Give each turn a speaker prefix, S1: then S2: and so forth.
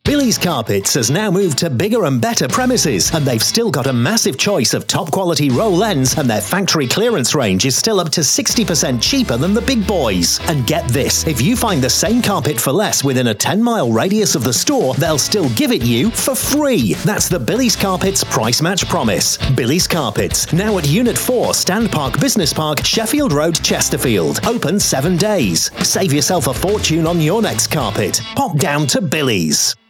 S1: Billy's Carpets has now moved to bigger and better premises, and they've still got a massive choice of top quality roll ends, and their factory clearance range is still up to 60% cheaper than the big boys. And get this, if you find the same carpet for less within a 10-mile radius of the store, they'll still give it you for free. That's the Billy's Carpets price match promise. Billy's Carpets, now at Unit 4, Stand Park Business Park, Sheffield Road, Chesterfield. Open 7 days. Save yourself a fortune on your next carpet. Pop down to Billy's.